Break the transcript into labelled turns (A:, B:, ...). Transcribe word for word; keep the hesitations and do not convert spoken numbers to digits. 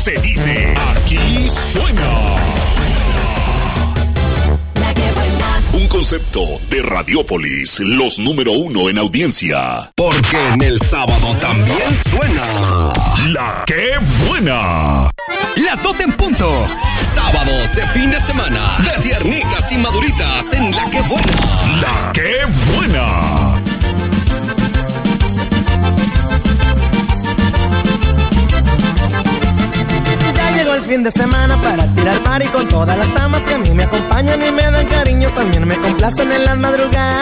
A: se dice aquí suena.
B: La que buena.
A: Un concepto de Radiópolis, los número uno en audiencia.
C: Porque en el sábado también suena.
A: La que buena.
D: Las doce en punto.
C: Sábados de fin de semana. De tiernitas y maduritas en La que buena.
A: La que buena.
E: Llegó el fin de semana para tirar party con todas las damas que a mí me acompañan y me dan cariño. También me complacen en las madrugadas.